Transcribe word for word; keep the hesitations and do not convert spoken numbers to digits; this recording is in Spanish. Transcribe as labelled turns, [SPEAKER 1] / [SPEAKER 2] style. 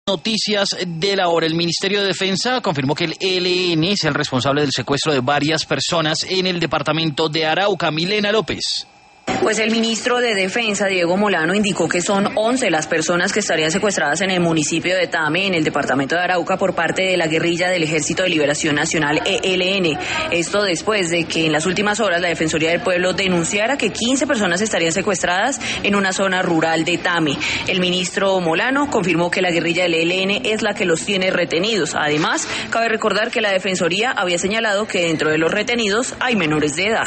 [SPEAKER 1] Noticias de la hora. El Ministerio de Defensa confirmó que el E L N es el responsable del secuestro de varias personas en el departamento de Arauca. Milena López.
[SPEAKER 2] Pues el ministro de Defensa, Diego Molano, indicó que son once las personas que estarían secuestradas en el municipio de Tame, en el departamento de Arauca, por parte de la guerrilla del Ejército de Liberación Nacional, E L N. Esto después de que en las últimas horas la Defensoría del Pueblo denunciara que quince personas estarían secuestradas en una zona rural de Tame. El ministro Molano confirmó que la guerrilla del E L N es la que los tiene retenidos. Además, cabe recordar que la Defensoría había señalado que dentro de los retenidos hay menores de edad.